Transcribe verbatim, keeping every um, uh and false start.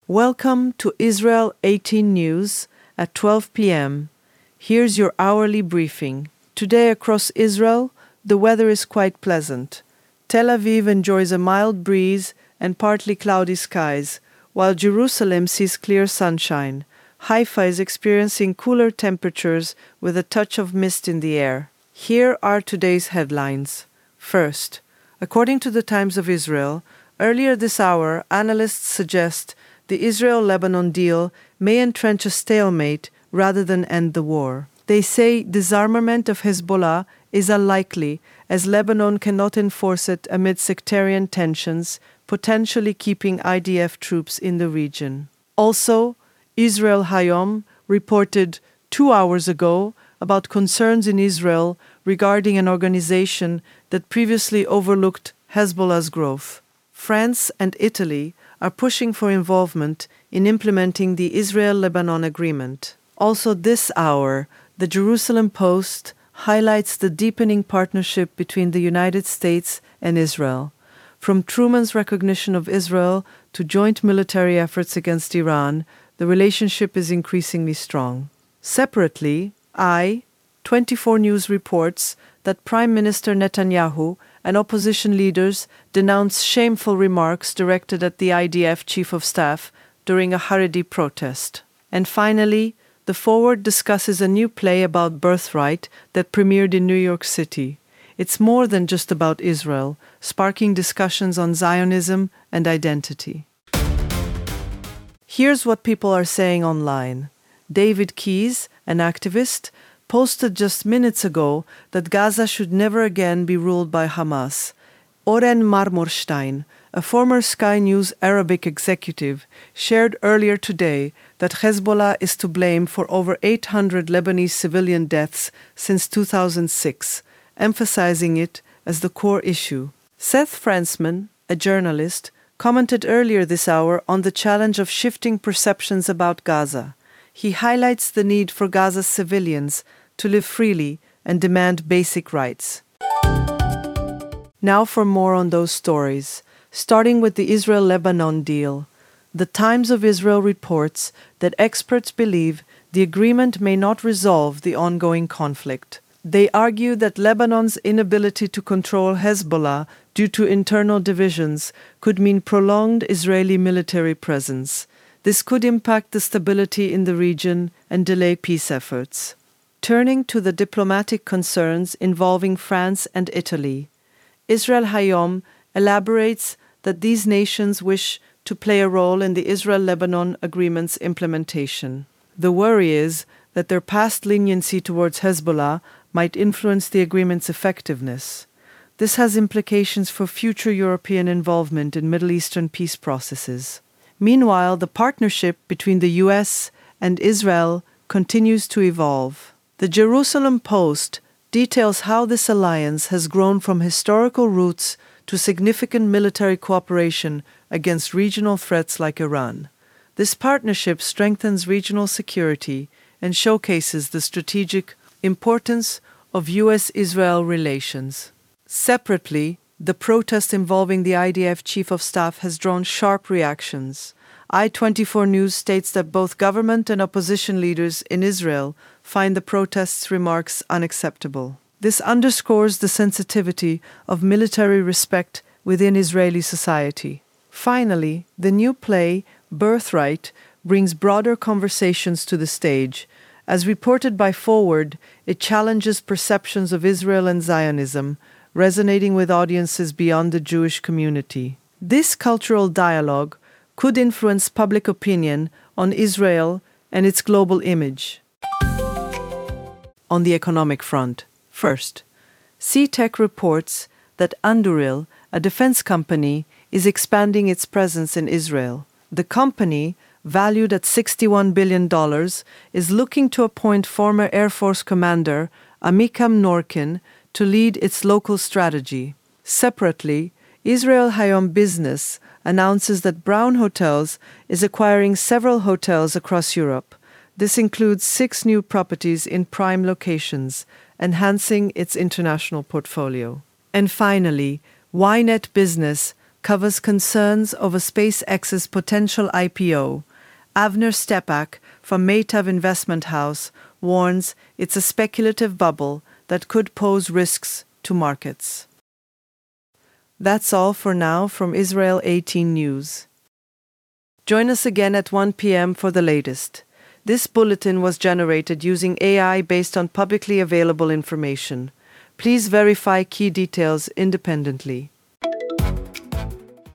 Welcome to Israel eighteen News at twelve p.m. Here's your hourly briefing. Today across Israel, the weather is quite pleasant. Tel Aviv enjoys a mild breeze and partly cloudy skies, while Jerusalem sees clear sunshine. Haifa is experiencing cooler temperatures with a touch of mist in the air. Here are today's headlines. First, according to the Times of Israel, earlier this hour, analysts suggest the Israel-Lebanon deal may entrench a stalemate rather than end the war. They say disarmament of Hezbollah is unlikely, as Lebanon cannot enforce it amid sectarian tensions, potentially keeping I D F troops in the region. Also, Israel Hayom reported two hours ago about concerns in Israel regarding an organization that previously overlooked Hezbollah's growth. France and Italy are pushing for involvement in implementing the Israel-Lebanon agreement. Also this hour, the Jerusalem Post highlights the deepening partnership between the United States and Israel. From Truman's recognition of Israel to joint military efforts against Iran, the relationship is increasingly strong. Separately, I, twenty-four News reports that Prime Minister Netanyahu and opposition leaders denounced shameful remarks directed at the I D F Chief of Staff during a Haredi protest. And finally, The Forward discusses a new play about birthright that premiered in New York City. It's more than just about Israel, sparking discussions on Zionism and identity. Here's what people are saying online. David Keyes, an activist, posted just minutes ago that Gaza should never again be ruled by Hamas. Oren Marmorstein, a former Sky News Arabic executive, shared earlier today that Hezbollah is to blame for over eight hundred Lebanese civilian deaths since two thousand six, emphasizing it as the core issue. Seth Fransman, a journalist, commented earlier this hour on the challenge of shifting perceptions about Gaza. He highlights the need for Gaza's civilians to live freely and demand basic rights. Now for more on those stories, starting with the Israel-Lebanon deal. The Times of Israel reports that experts believe the agreement may not resolve the ongoing conflict. They argue that Lebanon's inability to control Hezbollah due to internal divisions could mean prolonged Israeli military presence. This could impact the stability in the region and delay peace efforts. Turning to the diplomatic concerns involving France and Italy, Israel Hayom elaborates that these nations wish to play a role in the Israel-Lebanon agreement's implementation. The worry is that their past leniency towards Hezbollah might influence the agreement's effectiveness. This has implications for future European involvement in Middle Eastern peace processes. Meanwhile, the partnership between the U S and Israel continues to evolve. The Jerusalem Post details how this alliance has grown from historical roots to significant military cooperation against regional threats like Iran. This partnership strengthens regional security and showcases the strategic importance of U S Israel relations. Separately, the protest involving the I D F Chief of Staff has drawn sharp reactions. I twenty-four News states that both government and opposition leaders in Israel find the protest's remarks unacceptable. This underscores the sensitivity of military respect within Israeli society. Finally, the new play, Birthright, brings broader conversations to the stage. As reported by Forward, it challenges perceptions of Israel and Zionism, resonating with audiences beyond the Jewish community. This cultural dialogue could influence public opinion on Israel and its global image. On the economic front, first, C-Tech reports that Anduril, a defense company, is expanding its presence in Israel. The company, valued at sixty-one billion dollars, is looking to appoint former Air Force Commander Amikam Norkin to lead its local strategy. Separately, Israel Hayom Business announces that Brown Hotels is acquiring several hotels across Europe. This includes six new properties in prime locations, enhancing its international portfolio. And finally, Ynet Business covers concerns over SpaceX's potential I P O. Avner Stepak from Maytav Investment House warns it's a speculative bubble that could pose risks to markets. That's all for now from Israel eighteen News. Join us again at one p.m. for the latest. This bulletin was generated using A I based on publicly available information. Please verify key details independently.